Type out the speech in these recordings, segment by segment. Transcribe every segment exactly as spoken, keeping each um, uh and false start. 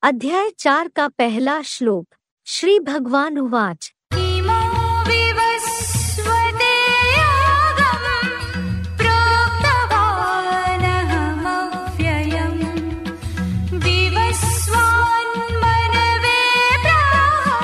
अध्याय चार का पहला श्लोक। श्री भगवान उवाच। इमो विवस्वते यागं प्रोक्तवानहमव्ययं विवस्वान्मनवे प्राह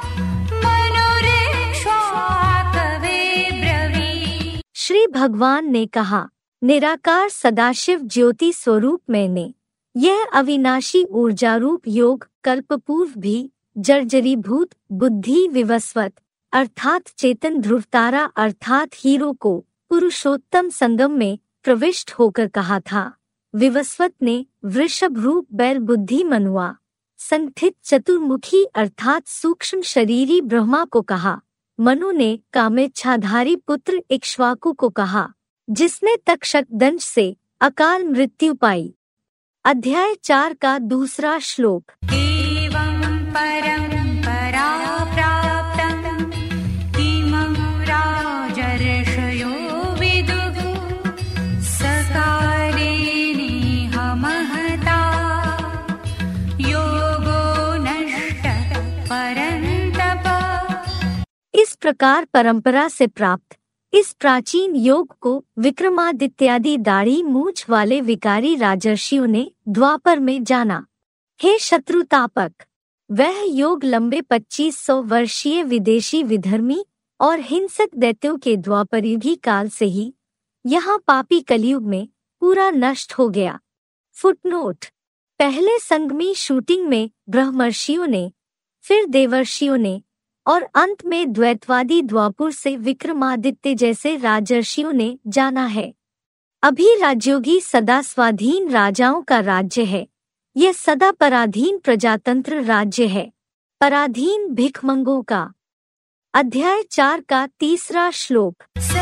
मनुरेक्ष्वाकवे ब्रवीत्। श्री भगवान ने कहा, निराकार सदाशिव ज्योति स्वरूप मैंने यह अविनाशी ऊर्जारूप योग कल्पपूर्व भी जर्जरीभूत बुद्धि विवस्वत अर्थात चेतन ध्रुवतारा अर्थात हीरो को पुरुषोत्तम संगम में प्रविष्ट होकर कहा था। विवस्वत ने वृषभ रूप बैल बुद्धि मनुआ संस्थित चतुर्मुखी अर्थात सूक्ष्म शरीरी ब्रह्मा को कहा। मनु ने कामेच्छाधारी पुत्र इक्ष्वाकु को कहा, जिसने तक्षक दंश से अकाल मृत्यु पाई। अध्याय चार का दूसरा श्लोक। एवं परम्परा प्राप्तं इमं राजर्षयो विदुः सकाले नेह महता योगो नष्टः परन्तप। इस प्रकार परंपरा से प्राप्त इस प्राचीन योग को विक्रमादित्यादि दाढ़ी मूछ वाले विकारी राजर्षियों ने द्वापर में जाना। हे शत्रुतापक, वह योग लंबे पच्चीस सौ वर्षीय विदेशी विधर्मी और हिंसक दैत्यों के द्वापरयुगी काल से ही यहाँ पापी कलयुग में पूरा नष्ट हो गया। फुटनोट। पहले संगमी शूटिंग में ब्रह्मर्षियों ने, फिर देवर्षियों ने और अंत में द्वैतवादी द्वापुर से विक्रमादित्य जैसे राजर्षियों ने जाना है। अभी राजयोगी सदा स्वाधीन राजाओं का राज्य है। यह सदा पराधीन प्रजातंत्र राज्य है, पराधीन भिखमंगों का। अध्याय चार का तीसरा श्लोक।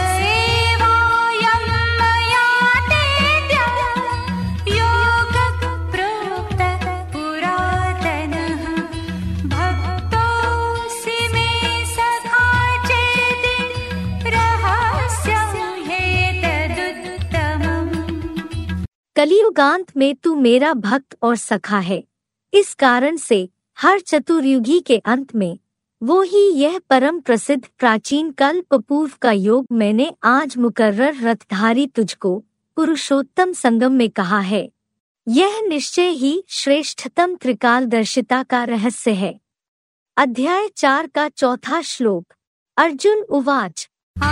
कलियुगांत में तू मेरा भक्त और सखा है। इस कारण से हर चतुर्युगी के अंत में वो ही यह परम प्रसिद्ध प्राचीन कल्प पूर्व का योग मैंने आज मुकर्रर रथधारी तुझको पुरुषोत्तम संगम में कहा है। यह निश्चय ही श्रेष्ठतम त्रिकालदर्शिता का रहस्य है। अध्याय चार का चौथा श्लोक। अर्जुन उवाच।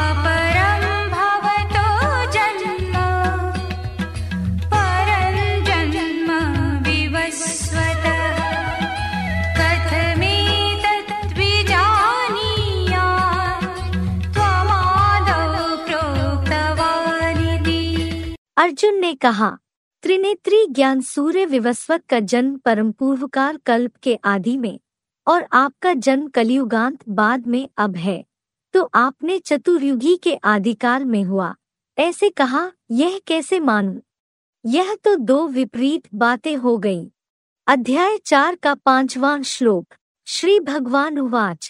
अर्जुन ने कहा, त्रिनेत्री ज्ञान सूर्य विवस्वत का जन्म परम पूर्वकाल कल्प के आदि में और आपका जन्म कलियुगांत बाद में अब है, तो आपने चतुर्युगी के आदिकाल में हुआ ऐसे कहा, यह कैसे मानूं? यह तो दो विपरीत बातें हो गईं। अध्याय चार का पांचवां श्लोक। श्री भगवान उवाच।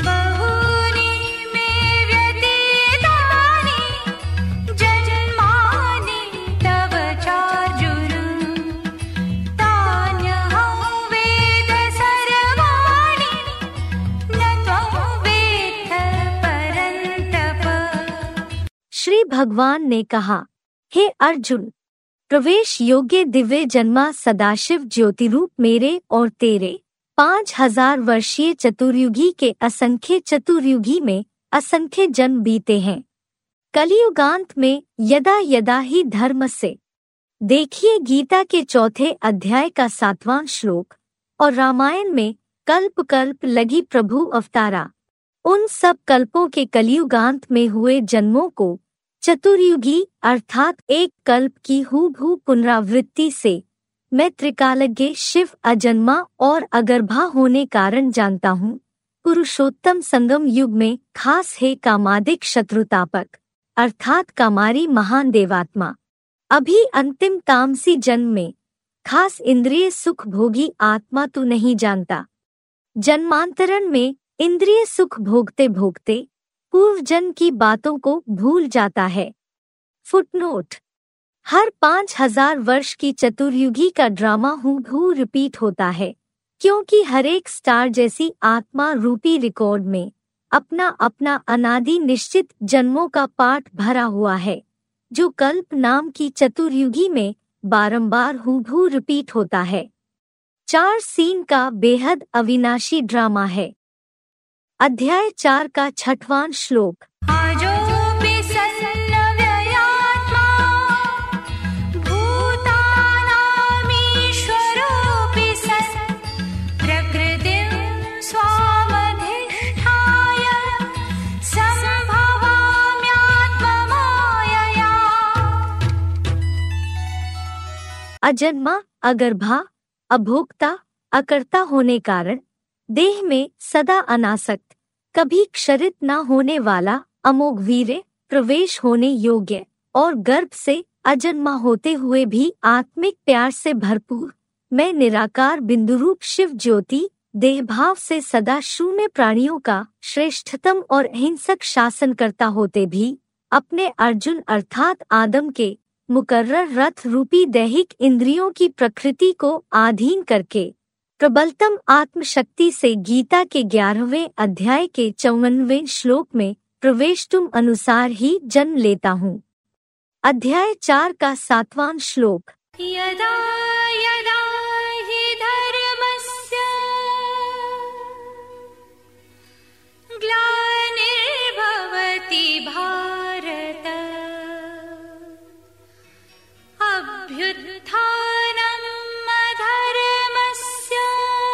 श्री भगवान ने कहा, हे अर्जुन, प्रवेश योग्य दिव्य जन्मा सदाशिव ज्योतिरूप मेरे और तेरे पांच हजार वर्षीय चतुर्युगी के असंख्य चतुर्युगी में असंख्य जन्म बीते हैं। कलियुगांत में यदा यदा ही धर्म से। देखिए गीता के चौथे अध्याय का सातवां श्लोक और रामायण में कल्प कल्प लगी प्रभु अवतारा। उन सब कल्पों के कलियुगांत में हुए जन्मों को चतुर्युगी अर्थात एक कल्प की हूबहू पुनरावृत्ति से मैं त्रिकालज्ञ शिव अजन्मा और अगर्भा होने कारण जानता हूँ। पुरुषोत्तम संगम युग में खास है कामादिक शत्रुतापक अर्थात कामारी महान देवात्मा। अभी अंतिम तामसी जन्म में खास इंद्रिय सुख भोगी आत्मा तू नहीं जानता। जन्मांतरण में इंद्रिय सुख भोगते भोगते पूर्व जन्म की बातों को भूल जाता है। फुटनोट। हर पांच हजार वर्ष की चतुर्युगी का ड्रामा हूबहू रिपीट होता है। क्योंकि हर एक स्टार जैसी आत्मा रूपी रिकॉर्ड में अपना अपना अनादि निश्चित जन्मों का पाठ भरा हुआ है, जो कल्प नाम की चतुर्युगी में बारंबार हूबहू रिपीट होता है। चार सीन का बेहद अविनाशी ड्रामा है। अध्याय चार का छठवां श्लोक। अजोऽपि सन्नव्ययात्मा भूतानामीश्वरोऽपि सन् प्रकृतिं स्वामधिष्ठाय सम्भवाम्यात्ममायया। अजन्मा, अगर्भा, अभोक्ता, अकर्ता होने कारण देह में सदा अनासक्त, कभी क्षरित न होने वाला, अमोघ वीर्य, प्रवेश होने योग्य और गर्भ से अजन्मा होते हुए भी आत्मिक प्यार से भरपूर मैं निराकार बिंदुरूप शिव ज्योति देहभाव से सदा शून्य प्राणियों का श्रेष्ठतम और अहिंसक शासन करता होते भी अपने अर्जुन अर्थात आदम के मुकर्रर रथ रूपी दैहिक इंद्रियों की प्रकृति को अधीन करके प्रबलतम आत्मशक्ति से गीता के ग्यारहवें अध्याय के चौवनवें श्लोक में प्रवेश तुम अनुसार ही जन्म लेता हूँ। अध्याय चार का सातवां श्लोक। यदा यदा हि धर्मस्य ग्लानिर्भवति भारत अभ्युत्थानम् अधर्मस्य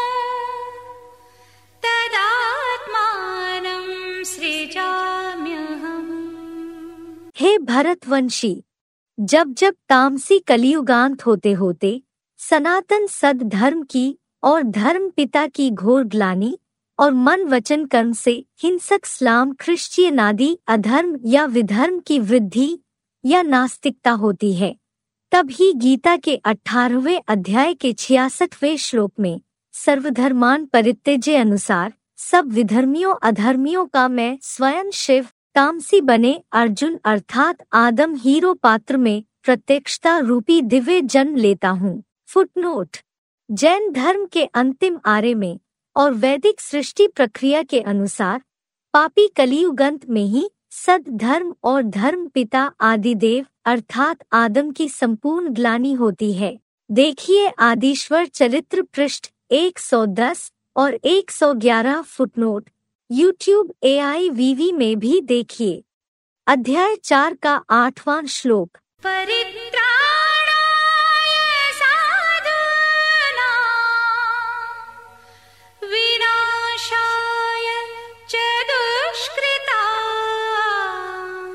तदात्मानं सृजाम्यहम्। हे भरतवंशी, जब जब तामसी कलियुगांत होते होते सनातन सद धर्म की और धर्म पिता की घोर ग्लानि और मन वचन कर्म से हिंसक इस्लाम ख्रिश्चियन आदि अधर्म या विधर्म की वृद्धि या नास्तिकता होती है, तब ही गीता के अठारहवें अध्याय के छियासठवें श्लोक में सर्वधर्मान परित्यज्य अनुसार सब विधर्मियों अधर्मियों का मैं स्वयं शिव तामसी बने अर्जुन अर्थात आदम हीरो पात्र में प्रत्यक्षता रूपी दिव्य जन्म लेता हूँ। फुटनोट। जैन धर्म के अंतिम आर्य में और वैदिक सृष्टि प्रक्रिया के अनुसार पापी कलियुगंत में ही सद धर्म और धर्म पिता आदिदेव अर्थात आदम की संपूर्ण ग्लानि होती है। देखिए आदिश्वर चरित्र पृष्ठ एक सौ दस और एक सौ ग्यारह footnote. YouTube A I V V में भी देखिए। अध्याय चार का आठवां श्लोक। परित्राणाय साधूनां विनाशाय च दुष्कृतां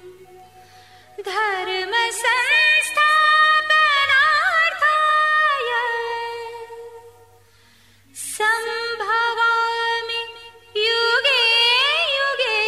धर्म संस्थापनार्थाय संभवामि युगे युगे।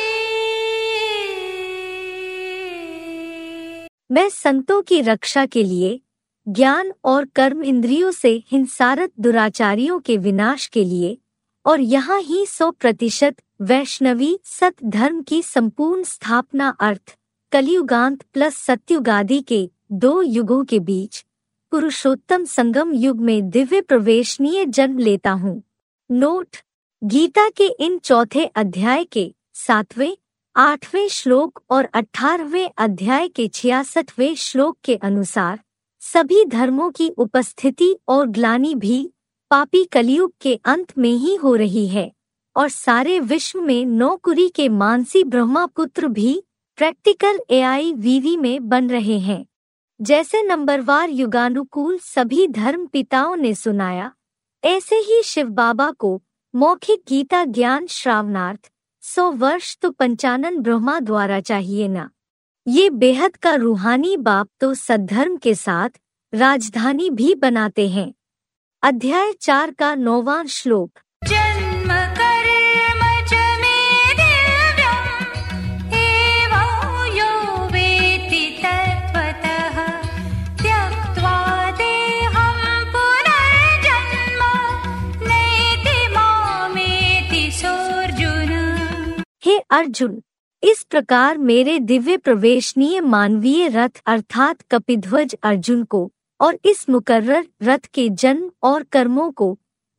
मैं संतों की रक्षा के लिए, ज्ञान और कर्म इंद्रियों से हिंसारत दुराचारियों के विनाश के लिए और यहाँ ही सौ प्रतिशत वैष्णवी सत धर्म की संपूर्ण स्थापना अर्थ कलियुगांत प्लस सत्युगादि के दो युगों के बीच पुरुषोत्तम संगम युग में दिव्य प्रवेशनीय जन्म लेता हूँ। नोट। गीता के इन चौथे अध्याय के सातवें आठवें श्लोक और अठारहवें अध्याय के छियासठवें श्लोक के अनुसार सभी धर्मों की उपस्थिति और ग्लानि भी पापी कलियुग के अंत में ही हो रही है और सारे विश्व में नौकुरी के मानसी ब्रह्मापुत्र भी practical A I V V में बन रहे हैं। जैसे नंबरवार युगानुकूल सभी धर्म पिताओं ने सुनाया, ऐसे ही शिव बाबा को मौखिक गीता ज्ञान श्रावणार्थ सौ वर्ष तो पंचानन ब्रह्मा द्वारा चाहिए ना। ये बेहद का रूहानी बाप तो सद्धर्म के साथ राजधानी भी बनाते हैं। अध्याय चार का नौवां श्लोक। जन्म कर्म च मे दिव्यम् एवं यो वेत्ति तत्त्वतः त्यक्त्वा देहं पुनर्जन्म नैति मामेति सोऽर्जुन। हे अर्जुन, इस प्रकार मेरे दिव्य प्रवेशनीय मानवीय रथ अर्थात कपिध्वज अर्जुन को और इस मुकर्रर रथ के जन्म और कर्मों को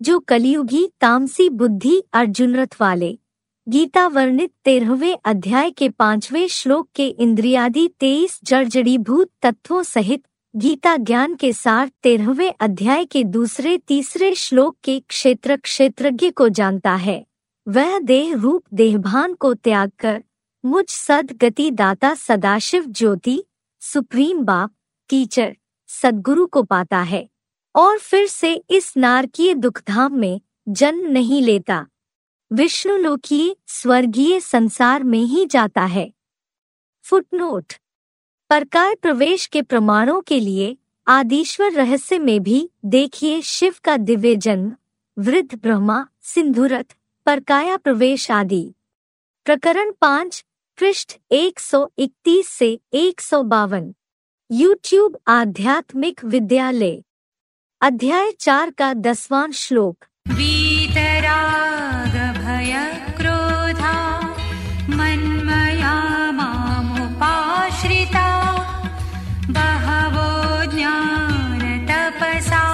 जो कलियुगी तामसी बुद्धि अर्जुन रथ वाले। गीता वर्णित तेरहवें अध्याय के पांचवें श्लोक के इंद्रियादि तेईस जड़जड़ीभूत तत्वों सहित गीता ज्ञान के सार तेरहवें अध्याय के दूसरे तीसरे श्लोक के क्षेत्र क्षेत्रज्ञ को जानता है, वह देह रूप देहभान को त्याग कर मुझ सद गति दाता सदाशिव ज्योति सुप्रीम बाप टीचर सद्गुरु को पाता है और फिर से इस नारकीय दुखधाम में जन्म नहीं लेता, विष्णुलोकीय स्वर्गीय संसार में ही जाता है। फुटनोट: परकाय प्रवेश के प्रमाणों के लिए आदिश्वर रहस्य में भी देखिए शिव का दिव्य जन्म, वृद्ध ब्रह्मा, सिंधुरथ, परकाया प्रवेश आदि। प्रकरण पाँच, पृष्ठ एक सौ इकतीस से एक सौ बावन। यूट्यूब आध्यात्मिक विद्यालय। अध्याय चार का दसवां श्लोक। वीतराग भय क्रोधा मन्मया मामुपाश्रिता बहवो ज्ञान तपसा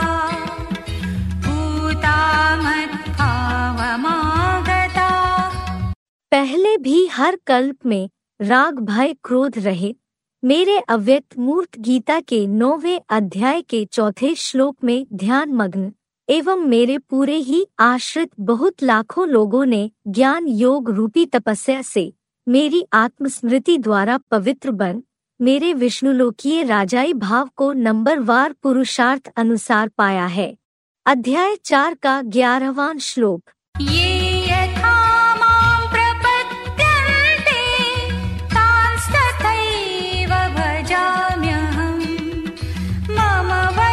भूता मद्भावमागता। पहले भी हर कल्प में राग भय क्रोध रहे मेरे अव्यक्त मूर्त गीता के नौवें अध्याय के चौथे श्लोक में ध्यान मग्न एवं मेरे पूरे ही आश्रित बहुत लाखों लोगों ने ज्ञान योग रूपी तपस्या से मेरी आत्मस्मृति द्वारा पवित्र बन मेरे विष्णुलोकीय राजाई भाव को नंबरवार पुरुषार्थ अनुसार पाया है। अध्याय चार का ग्यारहवां श्लोक। ये यथा मां प्रपद्यन्ते तांस्तथैव भजाम्यहम् मम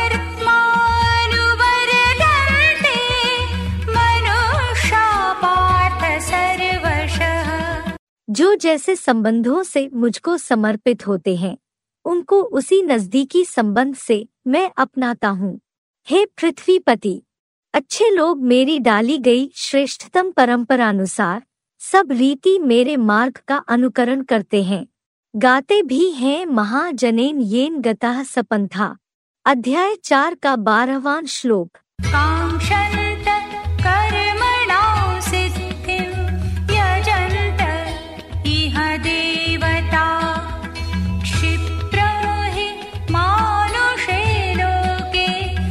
वर्त्मानुवर्तन्ते मनुष्या पार्थ सर्वशः। जो जैसे संबंधों से मुझको समर्पित होते हैं उनको उसी नजदीकी संबंध से मैं अपनाता हूँ। हे पृथ्वीपति, अच्छे लोग मेरी डाली गई श्रेष्ठतम परंपरानुसार सब रीति मेरे मार्ग का अनुकरण करते हैं, गाते भी हैं महाजनेन येन गतः सपंथा। अध्याय चार का बारहवां श्लोक। कांक्षन्त कर्मणां सिद्धिं यजन्त इह देवता क्षिप्रं हि मानुषे लोके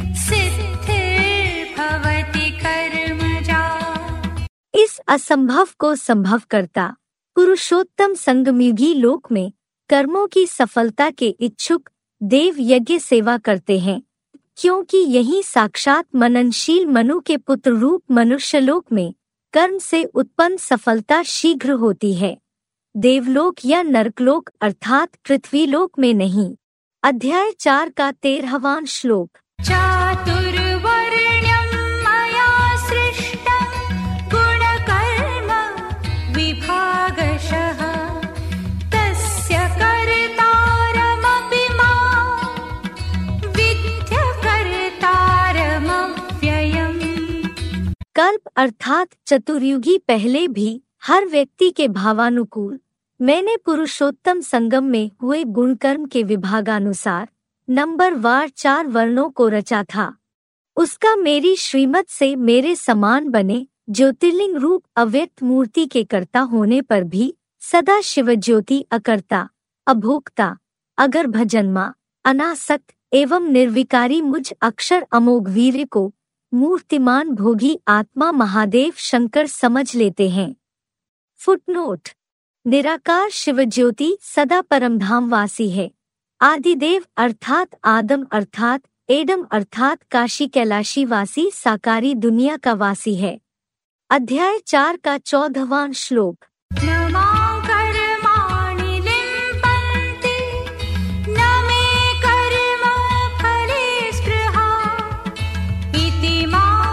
सिद्धिर्भवति कर्मजा। इस असंभव को संभव करता पुरुषोत्तम संगमयुगी लोक में कर्मों की सफलता के इच्छुक देव यज्ञ सेवा करते हैं, क्योंकि यही साक्षात मननशील मनु के पुत्र रूप मनुष्यलोक में कर्म से उत्पन्न सफलता शीघ्र होती है, देवलोक या नरकलोक अर्थात पृथ्वीलोक में नहीं। अध्याय चार का तेरहवां श्लोक। चातुर्वर्ण्यं मया सृष्टं गुणकर्म विभागशः तस्य कर्तारमपि मां विद्य कर्तारमव्ययम्। कल्प अर्थात चतुर्युगी पहले भी हर व्यक्ति के भावानुकूल मैंने पुरुषोत्तम संगम में हुए गुणकर्म के विभागानुसार नंबर वार चार वर्णों को रचा था। उसका मेरी श्रीमत से मेरे समान बने ज्योतिर्लिंग रूप अव्यक्त मूर्ति के कर्ता होने पर भी सदा शिव ज्योति अकर्ता अभोक्ता अगर्भ जन्मा अनासक्त एवं निर्विकारी मुझ अक्षर अमोघ वीर्य को मूर्तिमान भोगी आत्मा महादेव शंकर समझ लेते हैं। फुटनोट: निराकार शिव ज्योति सदा परमधाम वासी है। आदिदेव अर्थात आदम अर्थात एडम अर्थात काशी कैलाशी वासी साकारी दुनिया का वासी है। अध्याय चार का चौदहवां श्लोक। न मां कर्माणि लिम्पन्ति न मे कर्म फले स्पृहा इति मां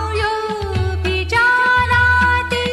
योऽभिजानाति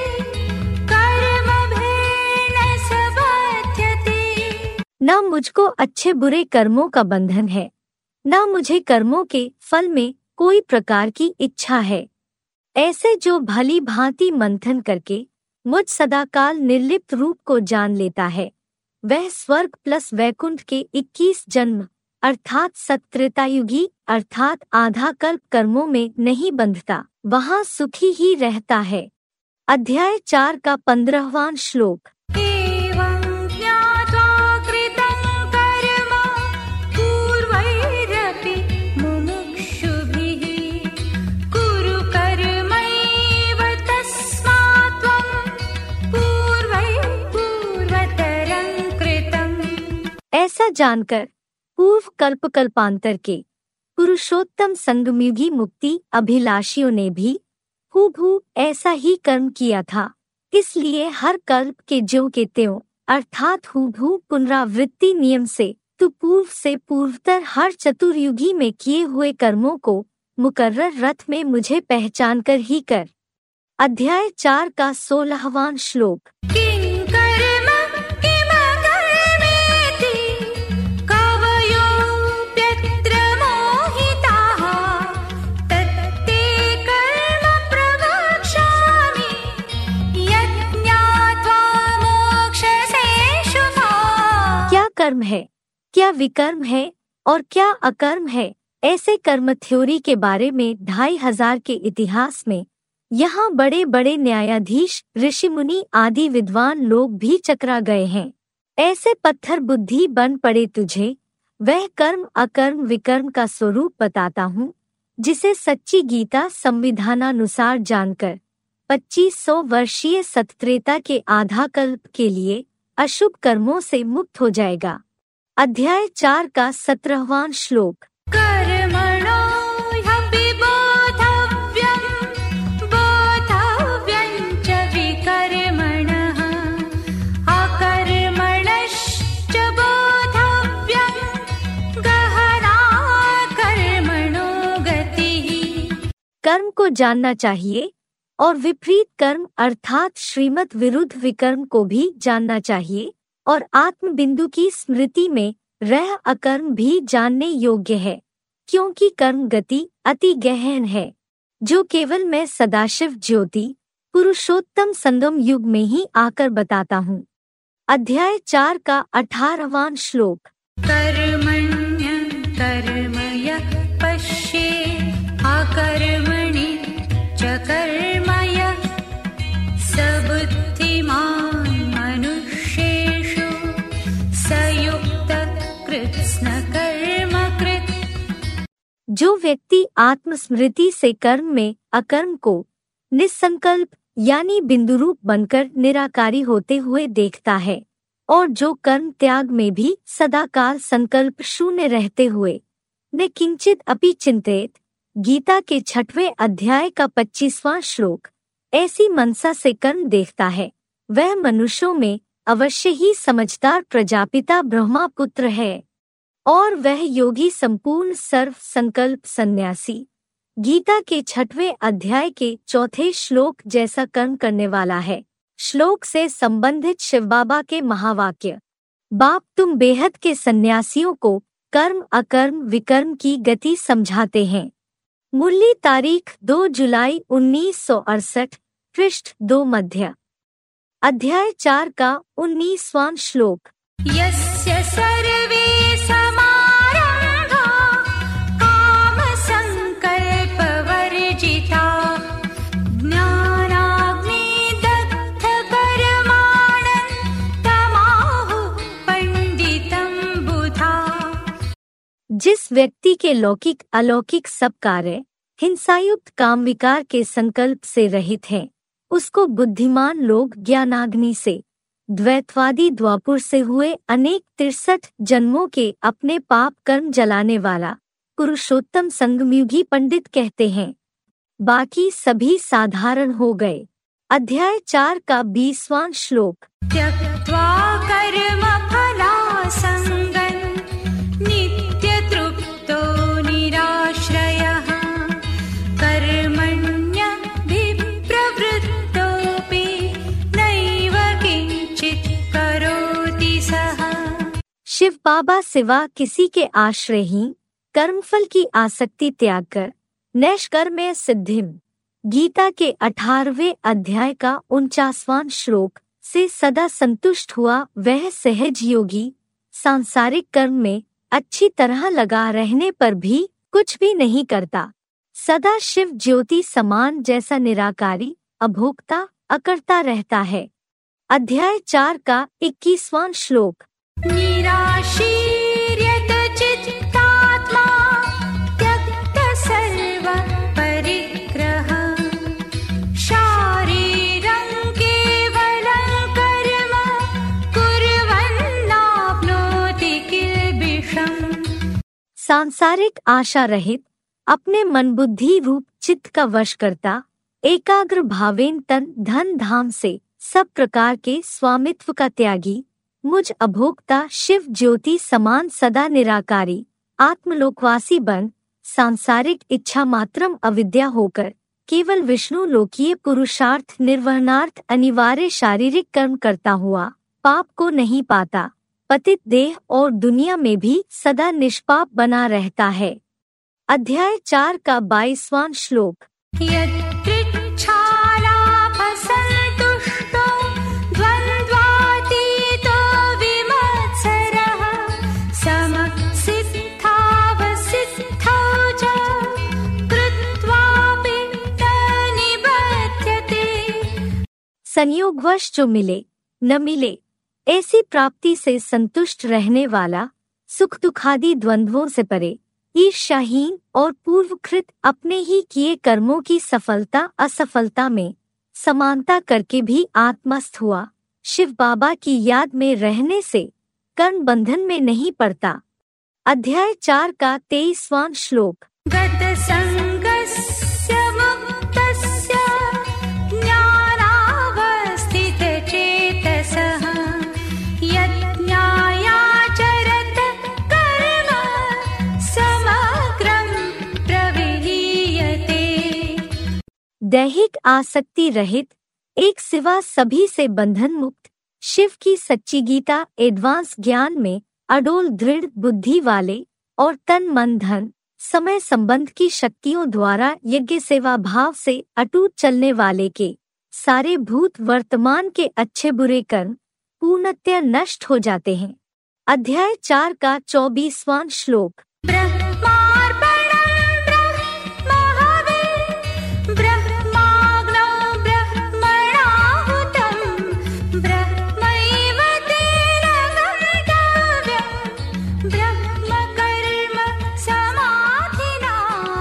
कर्मभेन स बध्यते। न मुझको अच्छे बुरे कर्मों का बंधन है, न मुझे कर्मों के फल में कोई प्रकार की इच्छा है। ऐसे जो भली भांति मंथन करके मुझ सदाकाल निर्लिप्त रूप को जान लेता है, वह स्वर्ग प्लस वैकुंठ के इक्कीस जन्म अर्थात सत्रेतायुगी अर्थात आधा कल्प कर्मों में नहीं बंधता, वहाँ सुखी ही रहता है। अध्याय चार का पंद्रहवां श्लोक। एवं ज्ञात्वा कृतं कर्म पूर्वैरपि मुमुक्षुभिः कुरु कर्मैव तस्मात् त्वं पूर्वैः पूर्वतरं कृतम्। ऐसा जानकर पूर्व कल्प कल्पांतर के पुरुषोत्तम संगमयुगी मुक्ति अभिलाषियों ने भी हूबहू ऐसा ही कर्म किया था, इसलिए हर कल्प के ज्यों के त्यों अर्थात हूबहू पुनरावृत्ति नियम से तू पूर्व से पूर्वतर हर चतुर्युगी में किए हुए कर्मों को मुकर्रर रथ में मुझे पहचान कर ही कर। अध्याय चार का सोलहवां श्लोक। किं कर्म किमकर्मेति कवयोऽप्यत्र मोहिताः तत्ते कर्म प्रवक्ष्यामि यज्ञात्वा मोक्षसे शुभाः। क्या कर्म है, क्या विकर्म है और क्या अकर्म है, ऐसे कर्म थ्योरी के बारे में ढाई हजार के इतिहास में यहाँ बड़े बड़े न्यायाधीश ऋषि मुनि आदि विद्वान लोग भी चकरा गए हैं। ऐसे पत्थर बुद्धि बन पड़े तुझे वह कर्म अकर्म विकर्म का स्वरूप बताता हूँ, जिसे सच्ची गीता संविधानानुसार जानकर पच्चीस सौ वर्षीय सतत्रेता के आधा कल्प के लिए अशुभ कर्मों से मुक्त हो जाएगा। अध्याय चार का सत्रहवां श्लोक। कर्मणो ह्यपि बोद्धव्यं बोद्धव्यं च विकर्मणः अकर्मणश्च बोद्धव्यं गहना कर्मणो गतिः। कर्म को जानना चाहिए और विपरीत कर्म अर्थात श्रीमत विरुद्ध विकर्म को भी जानना चाहिए, और आत्म बिंदु की स्मृति में रह अकर्म भी जानने योग्य है, क्योंकि कर्म गति अति गहन है, जो केवल मैं सदाशिव ज्योति पुरुषोत्तम संगम युग में ही आकर बताता हूँ। अध्याय चार का अठारहवां श्लोक। कर्मण्य कर्मय पश्ये अकर्मणि च कर्मय स बुद्धिमान् मनुष्येषु स युक्तः कृत्स्न कर्म कृत्। जो व्यक्ति आत्मस्मृति से कर्म में अकर्म को निस्संकल्प यानी बिंदुरूप बनकर निराकारी होते हुए देखता है, और जो कर्म त्याग में भी सदाकाल संकल्प शून्य रहते हुए न किंचित अपि चिंतित, गीता के छठवें अध्याय का पच्चीसवां श्लोक, ऐसी मनसा से कर्म देखता है, वह मनुष्यों में अवश्य ही समझदार प्रजापिता ब्रह्मा पुत्र है, और वह योगी संपूर्ण सर्व संकल्प सन्यासी गीता के छठवें अध्याय के चौथे श्लोक जैसा कर्म करने वाला है। श्लोक से संबंधित शिव बाबा के महावाक्य। बाप तुम बेहद के सन्यासियों को कर्म अकर्म विकर्म की गति समझाते हैं। मुरली तारीख दो जुलाई उन्नीस सौ अड़सठ, पृष्ठ दो मध्य। अध्याय चार का उन्नीसवां श्लोक। यस्य सर्वे समारम्भा कामसङ्कल्पवर्जिताः ज्ञानाग्निदग्धकर्माणः तमाहुः पंडितं बुधा। जिस व्यक्ति के लौकिक अलौकिक सब कार्य हिंसायुक्त काम विकार के संकल्प से रहित हैं, उसको बुद्धिमान लोग ज्ञानाग्नि से द्वैतवादी द्वापुर से हुए अनेक तिरसठ जन्मों के अपने पाप कर्म जलाने वाला पुरुषोत्तम संगमयुगी पंडित कहते हैं। बाकी सभी साधारण हो गए। अध्याय चार का बीसवां श्लोक। त्यक्त्वा कर्मफलासङ्गं नित्यतृप्तो निराश्रयः कर्मण्यभिप्रवृत्तोऽपि नैव किञ्चित् करोति सः। शिव बाबा सिवा किसी के आश्रयहीन कर्मफल की आसक्ति त्याग कर नैष्कर्म्य सिद्धिम गीता के अठारहवें अध्याय का उनचासवां श्लोक से सदा संतुष्ट हुआ वह सहज योगी सांसारिक कर्म में अच्छी तरह लगा रहने पर भी कुछ भी नहीं करता, सदा शिव ज्योति समान जैसा निराकारी, अभोक्ता, अकर्ता रहता है। अध्याय चार का इक्कीसवां श्लोक। निराशीर्यत चित्तात्मा त्यक्त सर्व परिग्रह शारीरं केवलं कर्म कुर्वन्नाप्नोति किल्बिषम्। सांसारिक आशा रहित, अपने मन बुद्धि रूप चित्त का वश करता, एकाग्र भावेन तन धन धाम से सब प्रकार के स्वामित्व का त्यागी, मुझ अभोक्ता शिव ज्योति समान सदा निराकारी, आत्मलोकवासी बन, सांसारिक इच्छा मात्रम अविद्या होकर केवल विष्णु लोकीय पुरुषार्थ निर्वहनार्थ अनिवार्य शारीरिक कर्म करता हुआ पाप को नहीं पाता, पतित देह और दुनिया में भी सदा निष्पाप बना रहता है। अध्याय चार का बाईसवां श्लोक। यत्रिच्छालाभसन्तुष्टो द्वन्द्वातीतो विमत्सरः समसिद्धावसिद्धौ च कृत्वापि न निबध्यते। संयोगवश जो मिले न मिले ऐसी प्राप्ति से संतुष्ट रहने वाला, सुख दुखादि द्वंद्वों से परे, ईर्ष्याहीन और पूर्वकृत अपने ही किए कर्मों की सफलता असफलता में समानता करके भी आत्मस्थ हुआ, शिव बाबा की याद में रहने से कर्म बंधन में नहीं पड़ता। अध्याय चार का तेईसवां श्लोक। गतसंगस्य मुक्तस्य ज्ञानावस्थितचेतसः यज्ञायाचरत कर्म समग्रं प्रविलीयते। दैहिक आसक्ति रहित, एक सिवा सभी से बंधन मुक्त, शिव की सच्ची गीता एडवांस ज्ञान में अडोल दृढ़ बुद्धि वाले और तन मन धन समय संबंध की शक्तियों द्वारा यज्ञ सेवा भाव से अटूट चलने वाले के सारे भूत वर्तमान के अच्छे बुरे कर्म पूर्णतः नष्ट हो जाते हैं। अध्याय चार का चौबीसवां श्लोक। ब्रह्मार्पणं ब्रह्महवे ब्रह्माग्नौ ब्रह्मणाहुतं ब्रह्मैव तेन गन्तव्यं ब्रह्मकर्म समाधिना।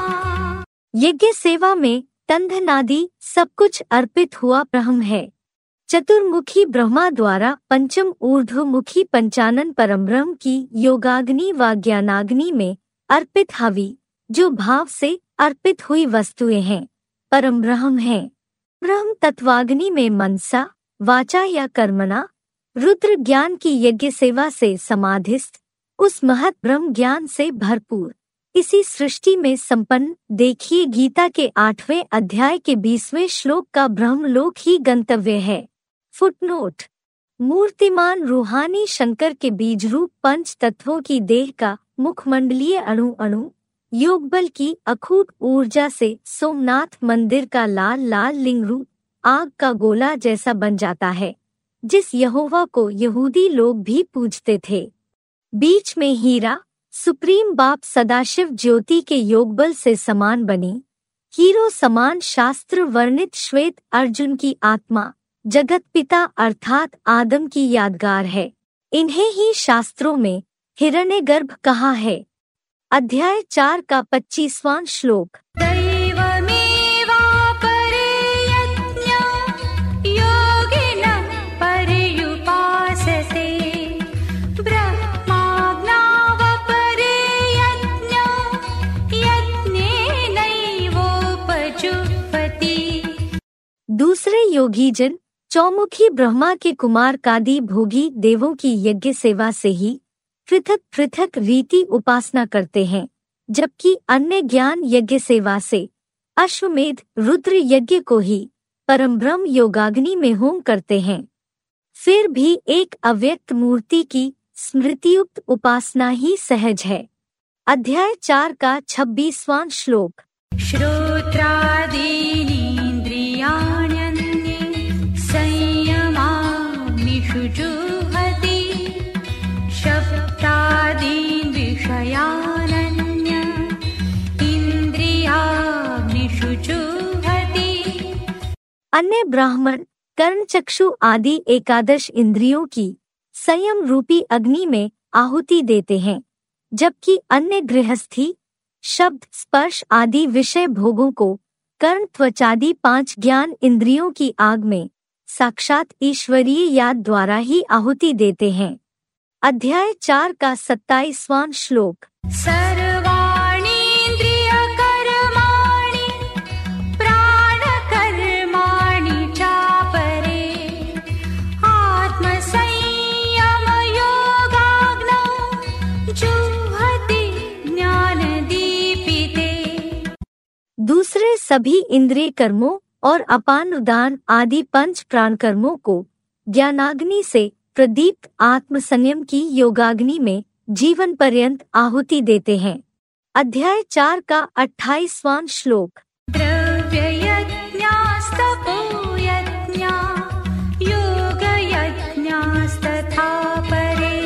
यज्ञ सेवा में तंधनादि सब कुछ अर्पित हुआ ब्रह्म है। चतुर्मुखी ब्रह्मा द्वारा पंचम ऊर्ध्वमुखी पंचानन परमब्रह्म की योगाग्नि व ज्ञानाग्नि में अर्पित हवि, जो भाव से अर्पित हुई वस्तुएं हैं, परम ब्रह्म है। ब्रह्म तत्वाग्नि में मनसा वाचा या कर्मणा रुद्र ज्ञान की यज्ञ सेवा से समाधिस्थ, उस महत ब्रह्म ज्ञान से भरपूर इसी सृष्टि में संपन्न, देखिए गीता के आठवें अध्याय के बीसवें श्लोक का ब्रह्मलोक ही गंतव्य है। फुटनोट। मूर्तिमान रूहानी शंकर के बीज रूप पंच तत्वों की देह का मुखमंडलीय अणु अणु योगबल की अखूट ऊर्जा से सोमनाथ मंदिर का लाल लाल लिंग रूप आग का गोला जैसा बन जाता है, जिस यहोवा को यहूदी लोग भी पूजते थे। बीच में हीरा सुप्रीम बाप सदाशिव ज्योति के योगबल से समान बनी, हीरो समान शास्त्र वर्णित श्वेत अर्जुन की आत्मा जगत पिता अर्थात आदम की यादगार है। इन्हें ही शास्त्रों में हिरण्यगर्भ कहा है। अध्याय चार का पच्चीसवां श्लोक। दैवमेवापरे यज्ञो योगिनः पर्युपासते ब्रह्माज्ञावपरे यज्ञो यज्ञेनैवोपजुह्वति। दूसरे योगीजन चौमुखी ब्रह्मा के कुमार कादि भोगी देवों की यज्ञ सेवा से ही पृथक पृथक रीति उपासना करते हैं, जबकि अन्य ज्ञान यज्ञ सेवा से अश्वमेध रुद्र यज्ञ को ही परमब्रह्म योगाग्नि में होम करते हैं। फिर भी एक अव्यक्त मूर्ति की स्मृतियुक्त उपासना ही सहज है। अध्याय चार का छब्बीसवां श्लोक। श्रोत्रादीनीन्द्रियाण्यन्ये संयमाग्निषु जुह्वति शब्दादीन् विषयानन्य अन्य ब्राह्मण कर्ण चक्षु आदि एकादश इंद्रियों की संयम रूपी अग्नि में आहुति देते हैं, जबकि अन्य गृहस्थी शब्द स्पर्श आदि विषय भोगों को कर्ण त्वचादि पांच ज्ञान इंद्रियों की आग में साक्षात ईश्वरीय याद द्वारा ही आहुति देते हैं। अध्याय चार का सत्ताईसवां श्लोक। सर्वाणीन्द्रिय कर्माणि प्राण कर्माणि चापरे आत्मसंयम योगाग्नौ जुह्वति ज्ञान दीपिते। दूसरे सभी इंद्रिय कर्मों और अपान उदान आदि पंच प्राण कर्मों को ज्ञानाग्नि से प्रदीप्त आत्मसंयम की योगाग्नि में जीवन पर्यंत आहुति देते हैं। अध्याय चार का अट्ठाईसवां श्लोक। द्रव्ययज्ञास्तपोयज्ञा योगयज्ञास्तथा परे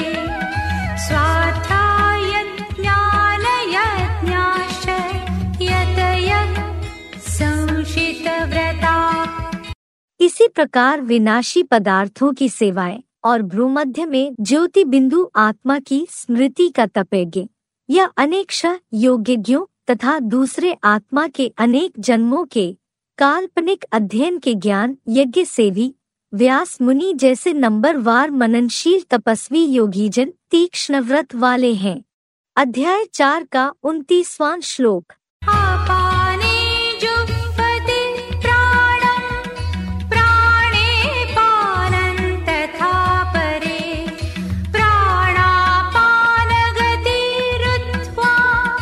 स्वाध्यायज्ञानयज्ञाश्च यतयः संशितव्रता। इसी प्रकार विनाशी पदार्थों की सेवाएं और भ्रूमध्य में ज्योति बिंदु आत्मा की स्मृति का तपयज्ञ या अनेक्ष योगयज्ञों तथा दूसरे आत्मा के अनेक जन्मों के काल्पनिक अध्ययन के ज्ञान यज्ञ से भी व्यास मुनि जैसे नंबर वार मननशील तपस्वी योगीजन तीक्ष्ण व्रत वाले हैं। अध्याय चार का उनतीसवां श्लोक। आपाने जुह्वति प्राणं प्राणे पानं तथा परे प्राणापानगतिरुत्वा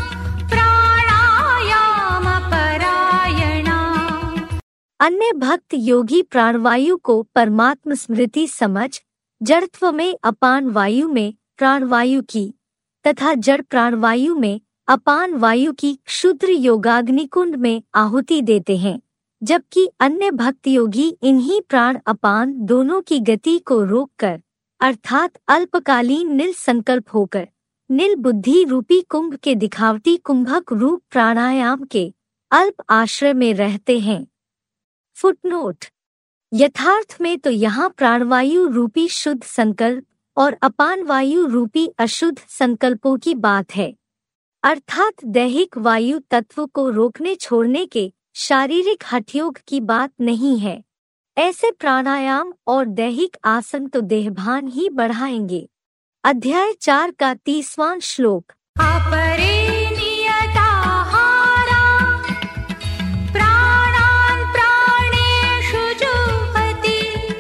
प्राणायामपरायणा। अन्य भक्त योगी प्राणवायु को परमात्म स्मृति समझ जड़त्व में अपान वायु में प्राणवायु की तथा जड़ प्राणवायु में अपान वायु की क्षुद्र योगाग्नि कुंड में आहुति देते हैं, जबकि अन्य भक्त योगी इन्हीं प्राण अपान दोनों की गति को रोककर अर्थात अल्पकालीन निल संकल्प होकर निल बुद्धि रूपी कुंभ के दिखावटी कुंभक रूप प्राणायाम के अल्प आश्रय में रहते हैं। फुटनोट। यथार्थ में तो यहाँ प्राणवायु रूपी शुद्ध संकल्प और अपान वायु रूपी अशुद्ध संकल्पों की बात है, अर्थात दैहिक वायु तत्व को रोकने छोड़ने के शारीरिक हठयोग की बात नहीं है। ऐसे प्राणायाम और दैहिक आसन तो देहभान ही बढ़ाएंगे। अध्याय चार का तीसवां श्लोक। अपरे नियताहारा प्राणान् प्राणेषु जुह्वति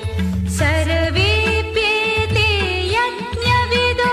सर्वेऽप्येते यज्ञविदो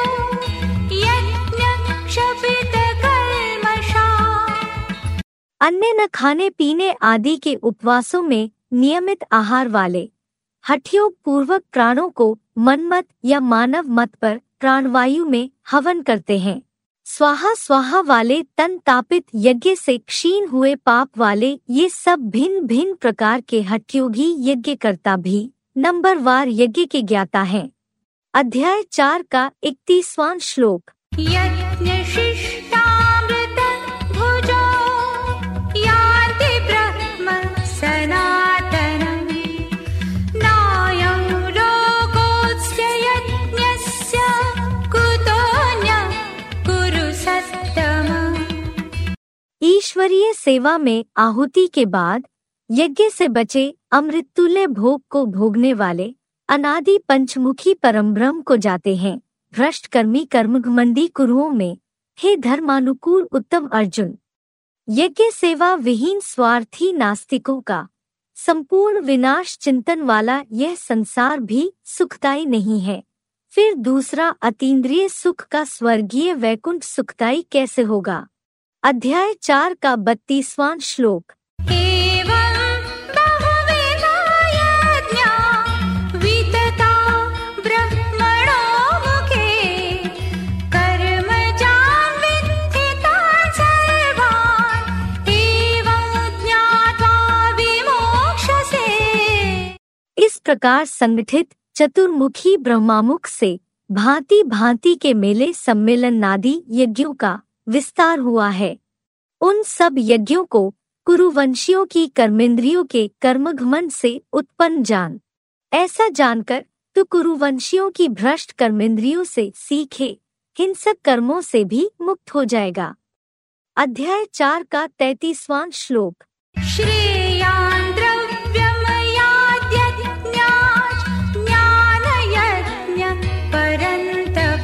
यज्ञक्षपितकल्मषाः। अन्य न खाने पीने आदि के उपवासों में नियमित आहार वाले हठयोग पूर्वक प्राणों को मनमत या मानव मत पर प्राणवायु में हवन करते हैं। स्वाहा स्वाहा वाले तन तापित यज्ञ से क्षीण हुए पाप वाले ये सब भिन्न भिन्न प्रकार के हठयोगी यज्ञकर्ता भी नंबरवार यज्ञ के ज्ञाता हैं। अध्याय चार का इकतीसवां श्लोक। यज्ञशिष्टामृत भुजो यान्ति ब्रह्म सनातनम् नायं लोकोऽस्य यज्ञस्य कुतोऽन्यः कुरु सत्तम। ईश्वरीय सेवा में आहुति के बाद यज्ञ से बचे अमृततुल्य भोग को भोगने वाले अनादि पंचमुखी परमब्रह्म को जाते हैं। भ्रष्ट कर्मी कर्मघमंडी कुरुओं में हे धर्मानुकूल उत्तम अर्जुन, यज्ञ सेवा विहीन स्वार्थी नास्तिकों का संपूर्ण विनाश चिंतन वाला यह संसार भी सुखदायी नहीं है, फिर दूसरा अतीन्द्रिय सुख का स्वर्गीय वैकुंठ सुखदायी कैसे होगा। अध्याय चार का बत्तीसवां श्लोक। एवं बहुविधा यज्ञा वितता ब्रह्मणो मुखे कर्मजान् विद्धि तान् सर्वान् एवं ज्ञात्वा विमोक्ष्यसे। इस प्रकार संगठित चतुर्मुखी ब्रह्मामुख से भांति भांति के मेले सम्मेलन नादी यज्ञों का विस्तार हुआ है। उन सब यज्ञों को कुरुवंशियों की कर्मेंद्रियों के कर्मघमंड से उत्पन्न जान। ऐसा जानकर तू कुरुवंशियों की भ्रष्ट कर्मेंद्रियों से सीखे हिंसक कर्मों से भी मुक्त हो जाएगा। अध्याय चार का तैंतीसवां श्लोक। श्रेयान् द्रव्यमयाद्यज्ञात् ज्ञानयज्ञ परन्तप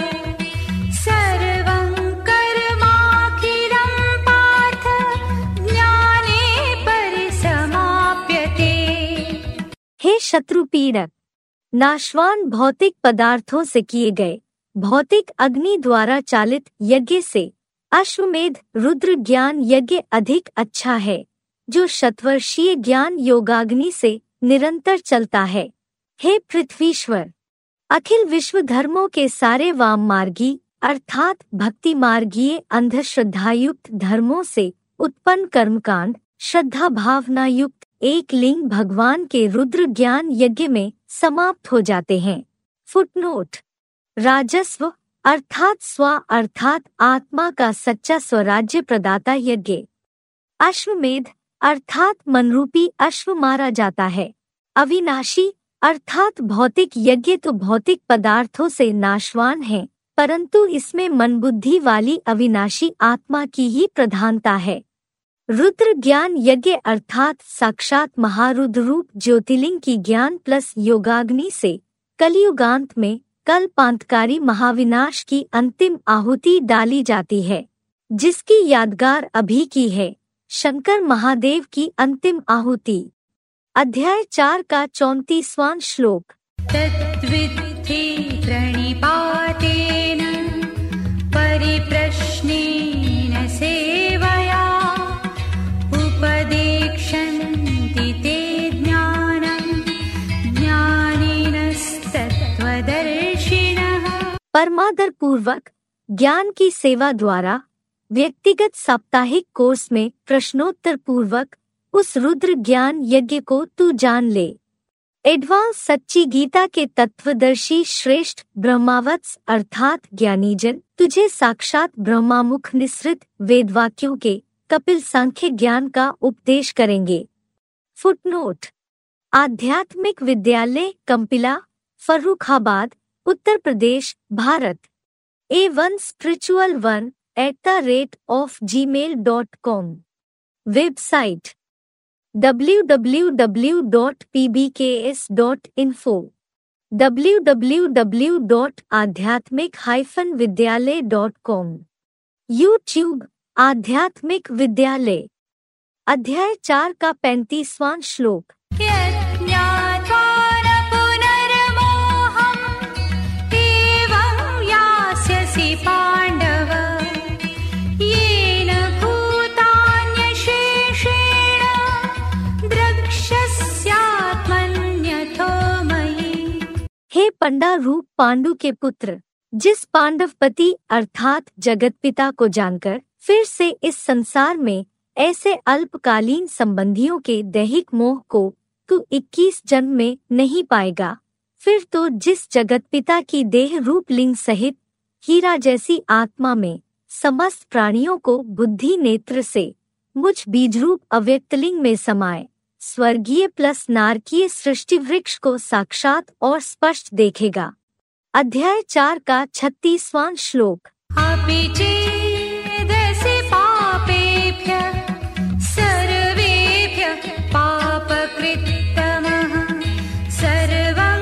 सर्वं कर्माखिलं पार्थ ज्ञाने परिसमाप्यते। हे शत्रु पीड़क, नाशवान भौतिक पदार्थों से किए गए भौतिक अग्नि द्वारा चालित यज्ञ से अश्वमेध रुद्र ज्ञान यज्ञ अधिक अच्छा है, जो शतवर्षीय ज्ञान योगाग्नि से निरंतर चलता है। हे पृथ्वीश्वर, अखिल विश्व धर्मों के सारे वाम मार्गी अर्थात भक्ति मार्गीय अंधश्रद्धायुक्त धर्मों से उत्पन्न कर्मकांड श्रद्धा भावना युक्त एक लिंग भगवान के रुद्र ज्ञान यज्ञ में समाप्त हो जाते हैं। फुटनोट। राजस्व अर्थात स्व अर्थात आत्मा का सच्चा स्वराज्य प्रदाता यज्ञ। अश्वमेध अर्थात मनरूपी अश्व मारा जाता है। अविनाशी अर्थात भौतिक यज्ञ तो भौतिक पदार्थों से नाशवान है, परंतु इसमें मन बुद्धि वाली अविनाशी आत्मा की ही प्रधानता है। रुद्र ज्ञान यज्ञ अर्थात साक्षात महारुद्र रूप ज्योतिर्लिंग की ज्ञान प्लस योगाग्नि से कलियुगांत में कल्पांतकारी महाविनाश की अंतिम आहुति डाली जाती है, जिसकी यादगार अभी की है शंकर महादेव की अंतिम आहुति। अध्याय चार का चौंतीसवां श्लोक। तद्विद्धि प्रणिपातेन परिप्रश्नेन सेवया उपदेक्षन्ति ते ज्ञानं ज्ञानिनस्तत्त्वदर्शिनः। परमादर पूर्वक ज्ञान की सेवा द्वारा व्यक्तिगत साप्ताहिक कोर्स में प्रश्नोत्तर पूर्वक उस रुद्र ज्ञान यज्ञ को तू जान ले। एडवांस सच्ची गीता के तत्वदर्शी श्रेष्ठ ब्रह्मावत्स अर्थात ज्ञानीजन तुझे साक्षात ब्रह्मामुख निसृत वेदवाक्यों के कपिल सांख्य ज्ञान का उपदेश करेंगे। फुटनोट। आध्यात्मिक विद्यालय Kampila, Farrukhabad, Uttar Pradesh, Bharat. A one spiritual one at the rate of Gmail dot com. Website W W W dot P B K S dot info, W W W dot आध्यात्मिक विद्यालय डॉट कॉम। यूट्यूब आध्यात्मिक विद्यालय। अध्याय चार का पैंतीसवां श्लोक। यज्ञात्वा न पुनर्मोहम् एवं यास्यसि पाण्डव येन भूतान्यशेषेण द्रक्ष्यस्यात्मन्यथो मयि। हे पंडा रूप पांडु के पुत्र, जिस पांडवपति अर्थात जगतपिता को जानकर फिर से इस संसार में ऐसे अल्पकालीन संबंधियों के दैहिक मोह को तू इक्कीस जन्म में नहीं पाएगा, फिर तो जिस जगतपिता की देह रूप लिंग सहित हीरा जैसी आत्मा में समस्त प्राणियों को बुद्धि नेत्र से मुझ बीजरूप अव्यक्तलिंग में समाये स्वर्गीय प्लस नारकीय सृष्टि वृक्ष को साक्षात और स्पष्ट देखेगा। अध्याय चार का छत्तीसवां श्लोक। अपि चेदसि पापेभ्यः सर्वेभ्यः पापकृत्तमः सर्वं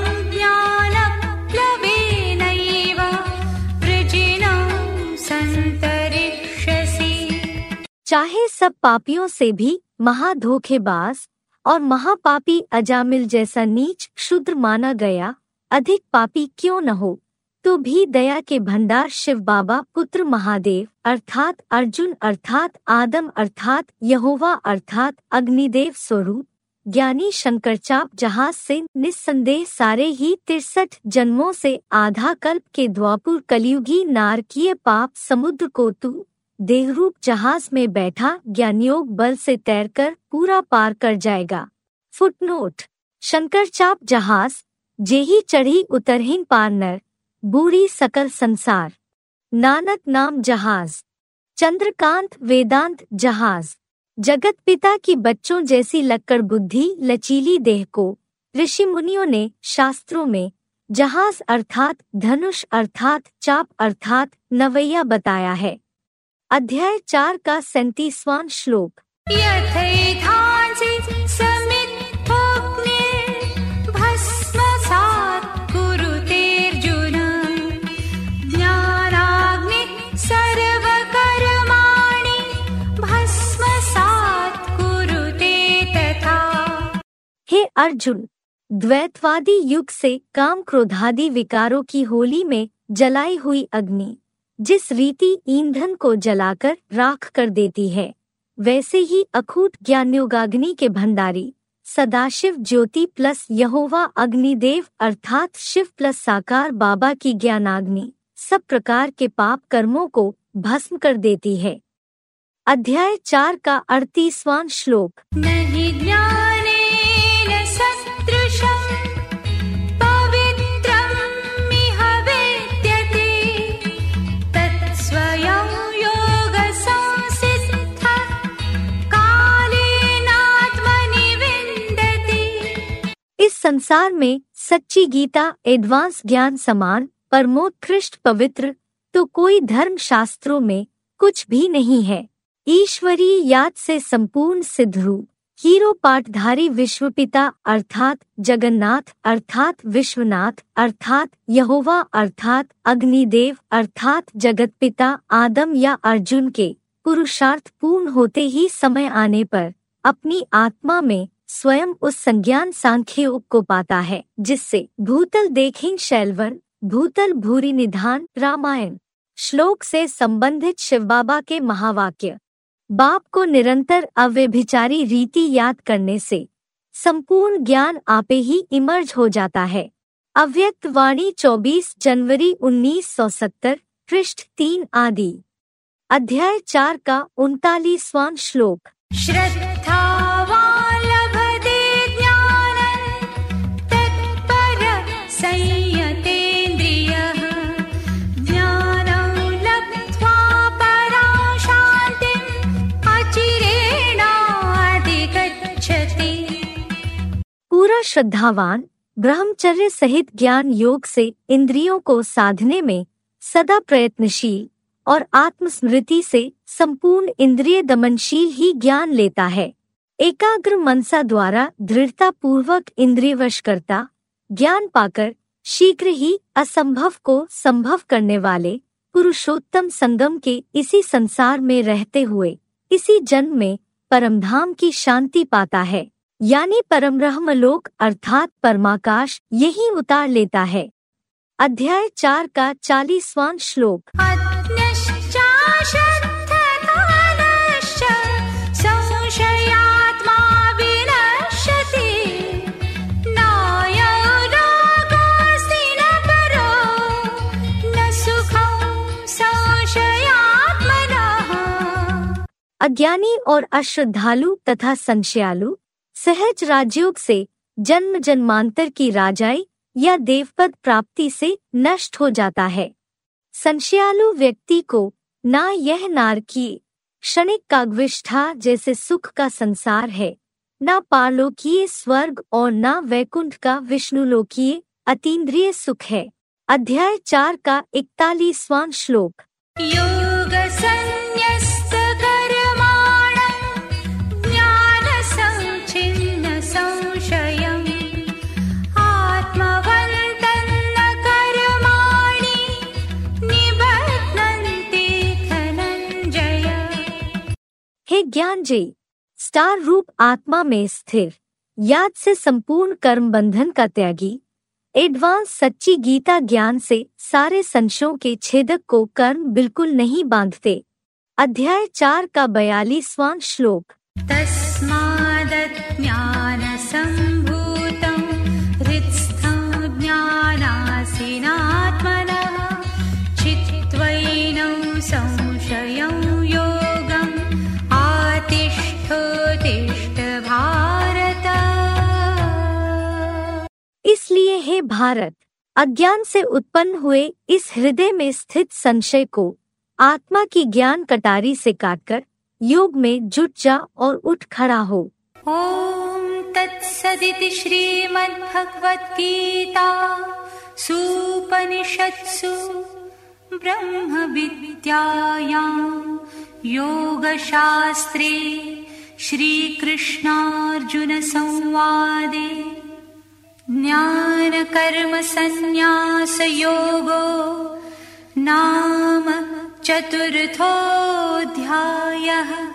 ज्ञानप्लवेनैव वृजिनं सन्तरिष्यसि। चाहे सब पापियों से भी महाधोखेबाज और महापापी अजामिल जैसा नीच क्षुद्र माना गया अधिक पापी क्यों न हो, तो भी दया के भंडार शिव बाबा पुत्र महादेव अर्थात अर्जुन अर्थात आदम अर्थात यहोवा अर्थात अग्निदेव स्वरूप ज्ञानी शंकरचाप जहाज से निस्संदेह सारे ही तिरसठ जन्मों से आधा कल्प के द्वापुर कलयुगी नारकीय पाप समुद्र को तू देहरूप जहाज में बैठा ज्ञानयोग बल से तैरकर पूरा पार कर जाएगा। फुटनोट। शंकरचाप जहाज जेही चढ़ी उतरहीन पार नर बूढ़ी सकल संसार। नानक नाम जहाज। चंद्रकांत वेदांत जहाज। जगत पिता की बच्चों जैसी लक्कड़ बुद्धि लचीली देह को ऋषि मुनियों ने शास्त्रों में जहाज अर्थात धनुष अर्थात चाप अर्थात नवैया बताया है। अध्याय चार का सैंतीसवां श्लोक। यथैधांसि समिद्धोऽग्निर्भस्मसात् कुरुतेऽर्जुन ज्ञानाग्निः सर्वकर्माणि भस्मसात् कुरुते तथा। हे अर्जुन, द्वैतवादी युग से काम क्रोधादि विकारों की होली में जलाई हुई अग्नि जिस रीति ईंधन को जलाकर राख कर देती है, वैसे ही अखूट ज्ञानयोगाग्नि के भंडारी सदाशिव ज्योति प्लस यहोवा अग्निदेव अर्थात शिव प्लस साकार बाबा की ज्ञानाग्नि सब प्रकार के पाप कर्मों को भस्म कर देती है। अध्याय चार का अड़तीसवां श्लोक। नहि ज्ञानेन सदृशं पवित्रमिह वेद्यते तत्स्वयं योगसंसिद्धः कालेनात्मनि विन्दति। इस संसार में सच्ची गीता एडवांस ज्ञान समान परमोत्कृष्ट पवित्र तो कोई धर्म शास्त्रों में कुछ भी नहीं है। ईश्वरीय याद से संपूर्ण सिद्ध रूप हीरो पाठधारी विश्वपिता अर्थात जगन्नाथ अर्थात विश्वनाथ अर्थात यहोवा अर्थात अग्निदेव अर्थात जगतपिता आदम या अर्जुन के पुरुषार्थ पूर्ण होते ही समय आने पर अपनी आत्मा में स्वयं उस संज्ञान सांख्ययोग को पाता है जिससे भूतल देखें शैलवन भूतल भूरि निधान रामायण श्लोक से संबंधित शिवबाबा के महावाक्य। बाप को निरंतर अव्यभिचारी रीति याद करने से संपूर्ण ज्ञान आपे ही इमर्ज हो जाता है। अव्यक्त वाणी चौबीस जनवरी उन्नीस सौ सत्तर पृष्ठ तीन आदि। अध्याय चार का उनतालीसवां श्लोक। श्रद्धावान् लभते ज्ञानं तत्पर संयतेन्द्रियः ज्ञानं लब्ध्वा परां शान्तिम् अचिरेणाधिगच्छति। पूरा श्रद्धावान ब्रह्मचर्य सहित ज्ञान योग से इंद्रियों को साधने में सदा प्रयत्नशील और आत्मस्मृति से संपूर्ण इंद्रिय दमनशील ही ज्ञान लेता है। एकाग्र मनसा द्वारा दृढ़ता पूर्वक इंद्रियवश करता ज्ञान पाकर शीघ्र ही असंभव को संभव करने वाले पुरुषोत्तम संगम के इसी संसार में रहते हुए इसी जन्म में परमधाम की शांति पाता है, यानी परमब्रह्मलोक अर्थात परमाकाश यही उतार लेता है। अध्याय चार का चालीसवां श्लोक। अज्ञश्चाश्रद्धकालश्च संशयात्मा विनश्यति नायं रागोऽस्ति न परो न सुखं संशयात्मनः। अज्ञानी और अश्रद्धालु तथा संशयालु सहज राजयोग से जन्म जन्मांतर की राजाई या देवपद प्राप्ति से नष्ट हो जाता है। संशयालु व्यक्ति को ना यह नारकीय क्षणिक काग्विष्ठा जैसे सुख का संसार है, ना पारलोकीय स्वर्ग और ना वैकुंठ का विष्णुलोकीय अतीन्द्रिय सुख है। अध्याय चार का इकतालीसवां श्लोक। योग संन्यस्त कर्माणं ज्ञान संच्छिन्न संशयम् आत्मवन्तं न कर्माणि निबध्नन्ति धनञ्जय। हे ज्ञानजयी, स्टार रूप आत्मा में स्थिर याद से संपूर्ण कर्म बंधन का त्यागी एडवांस सच्ची गीता ज्ञान से सारे संशयों के छेदक को कर्म बिल्कुल नहीं बांधते। अध्याय चार का बयालीसवां श्लोक। तस्मादज्ञानसम्भूतं हृत्स्थं ज्ञानासीनात्मनः चित्त्वैनं संशयं योगम् आतिष्ठोत्तिष्ठ भारत। इसलिए हे भारत, अज्ञान से उत्पन्न हुए इस हृदय में स्थित संशय को आत्मा की ज्ञान कटारी से काटकर योग में जुट जा और उठ खड़ा हो। ॐ तत्सदिति श्रीमद्भगवद्गीता सूपनिषत्सु ब्रह्मविद्यायां योगशास्त्रे श्रीकृष्णार्जुनसंवादे ज्ञानकर्मसन्न्यासयोगो नाम चतुर्थोऽध्यायः।